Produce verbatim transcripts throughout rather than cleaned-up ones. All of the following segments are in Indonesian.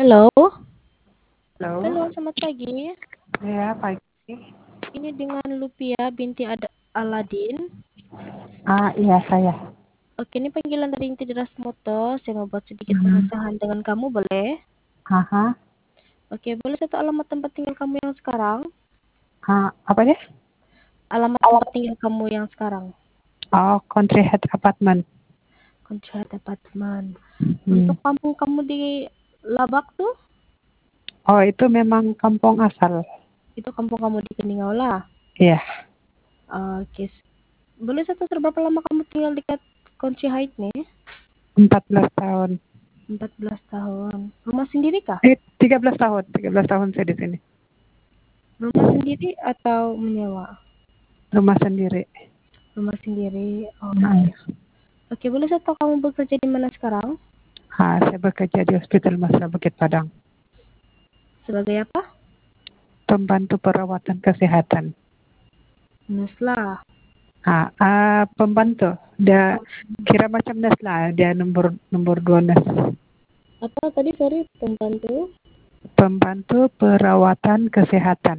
Halo. Halo. Halo, selamat pagi. Iya, pagi. Ini dengan Lupia binti Ad Aladin. Ah, iya saya. Oke, ini panggilan dari Inti Deras Moto. Saya mau buat sedikit Hmm. pengesahan dengan kamu, boleh? Haha. Oke, boleh satu alamat tempat tinggal kamu yang sekarang? Ah, apa deh? Alamat tempat tinggal kamu yang sekarang. Oh, Country Head Apartment. Contract Apartment. Hmm. Untuk kampung kamu di Labak tuh, Oh, itu memang kampung asal. itu kampung kamu di Keningaula. Iya, Oke. Boleh satu berapa lama kamu tinggal dekat Country Heights nih? empat belas tahun. empat belas tahun. Rumah sendiri kah? Eh, tiga belas tahun. tiga belas tahun saya di sini. Rumah sendiri atau menyewa? Rumah sendiri. Rumah sendiri. Nah, Oke. Oke, boleh saya tahu kamu bekerja di mana sekarang? ah, saya bekerja di Hospital Mesra Bukit Padang. Sebagai apa? Pembantu perawatan kesehatan. Nusla. Ah, ah, pembantu. Dia Oh, kira macam nurse lah. Dia nomor nomor dua nurse. apa tadi, sorry, pembantu Pembantu perawatan kesehatan.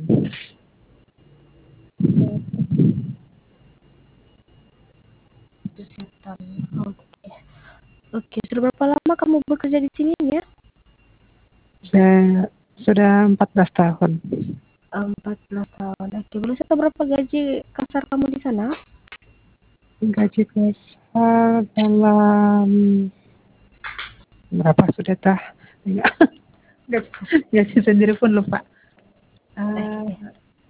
kesehatan. Oke. Oke, sudah berapa lama kamu bekerja di sini ya? Saya sudah empat belas tahun. empat belas tahun. Oke, boleh saya tahu berapa gaji kasar kamu di sana? Gaji besar dalam berapa sudah tah? Enggak, gaji sendiri pun lupa. Uh, Oke.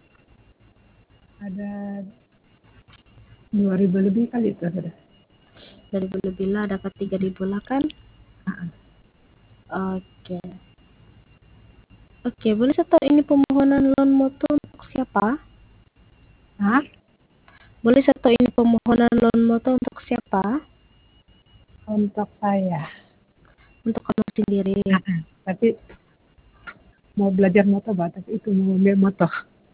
ada dua ribu lebih kali itu sudah. dua ribu lebih lah, dapat tiga ribu lah kan? Uh, Oke. Oke, boleh saya tahu ini permohonan loan motor untuk siapa? Hah? Boleh saya tahu ini permohonan loan motor untuk siapa? Untuk saya. Untuk kamu sendiri. Uh, tapi mau belajar motor, tapi itu mau ambil motor.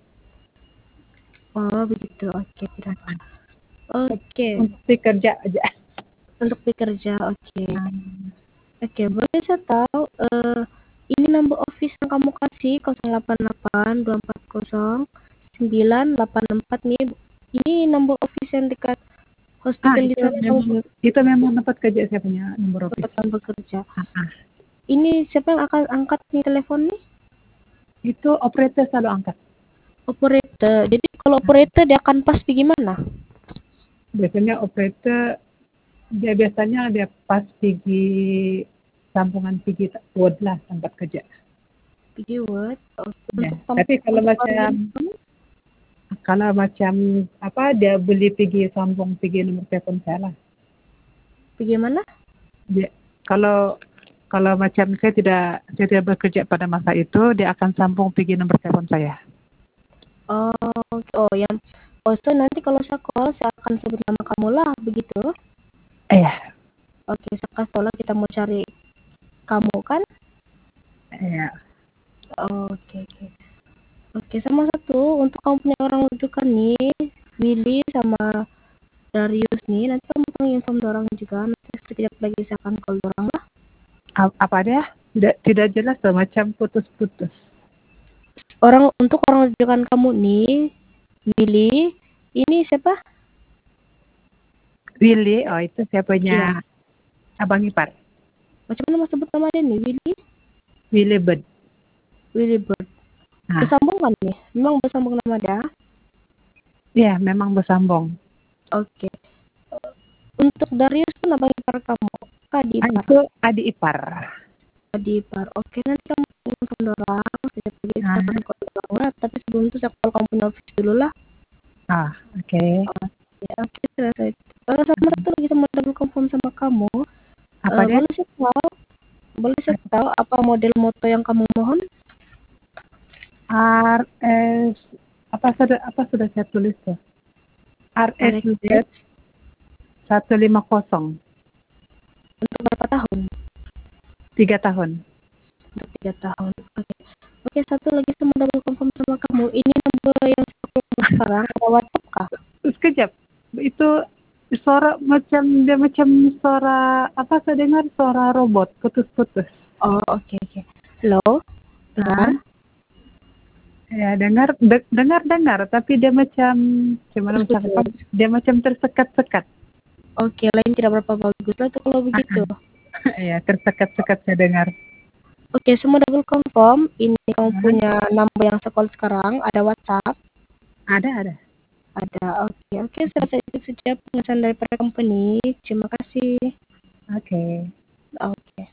Oh, begitu. Oke, tidak apa. Oke, Untuk kerja aja. untuk bekerja. Oke. Uh, Oke, boleh saya tahu eh, ini nomor office yang kamu kasih nol delapan delapan dua empat nol sembilan delapan empat nih. Ini nomor office yang dekat ah, hospital di itu sana kamu memang itu memang tempat kerja saya punya nomor tempat office. kamu bekerja. Uh, uh. Ini siapa yang akan angkat nih telepon nih? Itu operator selalu angkat. Operator. Jadi kalau operator dia akan pas pergi mana? Biasanya operator dia biasanya dia pas pergi sambungan pergi ward lah tempat kerja. Pergi word. Oke. Ya. Untuk kamu, Tapi kalau untuk macam audiens kamu? kalau macam apa dia beli pergi sambung pergi nomor telepon saya lah. Pergi mana? Dia, kalau kalau macam saya tidak saya tidak bekerja pada masa itu dia akan sambung pergi nomor telepon saya. Oh, oh yang oh so nanti kalau saya call saya akan sebut nama kamu lah begitu. Iya. Oke, saya kasih tahu lah kita mau cari kamu kan? Iya. Oh, oke oke. Oke, sama satu untuk kamu punya orang rujukan nih, Willy sama Darius nih. Nanti kamu tolong inform orang juga. Nanti sekejap lagi saya akan call orang lah. A- Apa dia? Tidak tidak jelas tuh, macam putus-putus. Orang untuk orang rujukan kamu nih, Willy. Ini siapa? Willy, oh itu saya Iya. punya abang ipar. Macam mana mau sebut nama dia nih? Willy? Willy Bird. Willy Bird. Nah, Bersambung kan nih? Memang bersambung nama dia? ya memang bersambung. Oke. Untuk Darius pun abang ipar kamu? Adik Ah, ipar? itu adik ipar. Adik ipar. Oke, nanti kamu telepon orang. Sekejap lagi saya Nah, akan call orang lah. Tapi sebelum itu saya call kamu punya office dulu lah. ah, oke. Okay. Ya, oke, selesai. Uh, sama satu lagi saya mau double confirm sama kamu. Apa Uh, dia? boleh saya tahu? Boleh saya tahu apa model motor yang kamu mohon? R S apa sudah apa sudah saya tulis tuh? R S R X Z Z seratus lima puluh untuk berapa tahun? tiga tahun. Untuk tiga tahun. Oke. Oke, satu lagi saya mau double confirm sama kamu. Ini nomor yang saya call sekarang ada WhatsApp kah? Sekejap. Itu suara macam dia macam suara apa saya dengar suara robot putus-putus. Oh, oke oke. Halo? Ah, Dengar? ya dengar, de- dengar dengar, tapi dia macam gimana misalnya, Putus-putus. dia macam tersekat-sekat. Oke, lain tidak berapa bagus lah tuh kalau begitu. Ya, tersekat-sekat saya dengar. Oke, semua double confirm. Ini kamu Ah, punya number yang sekolah sekarang, ada WhatsApp, ada ada. ada. Oke, oke, saya rasa itu saja penjelasan daripada company. Terima kasih. Oke. Oke.